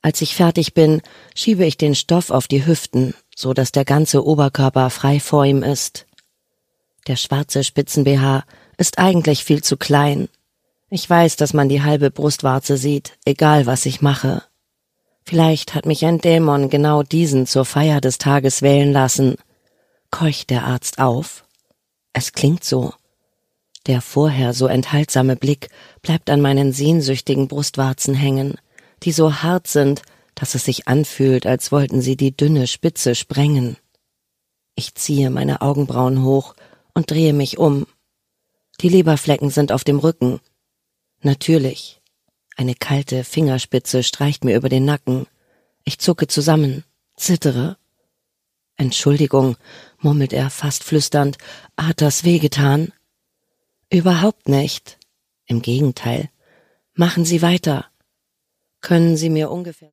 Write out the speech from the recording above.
Als ich fertig bin, schiebe ich den Stoff auf die Hüften, so dass der ganze Oberkörper frei vor ihm ist. Der schwarze Spitzen-BH ist eigentlich viel zu klein. Ich weiß, dass man die halbe Brustwarze sieht, egal was ich mache. Vielleicht hat mich ein Dämon genau diesen zur Feier des Tages wählen lassen. Keucht der Arzt auf? Es klingt so. Der vorher so enthaltsame Blick bleibt an meinen sehnsüchtigen Brustwarzen hängen, die so hart sind, dass es sich anfühlt, als wollten sie die dünne Spitze sprengen. Ich ziehe meine Augenbrauen hoch und drehe mich um. Die Leberflecken sind auf dem Rücken. Natürlich. Eine kalte Fingerspitze streicht mir über den Nacken. Ich zucke zusammen, zittere. »Entschuldigung«, murmelt er fast flüsternd, »hat das wehgetan?« »Überhaupt nicht. Im Gegenteil. Machen Sie weiter. Können Sie mir ungefähr...«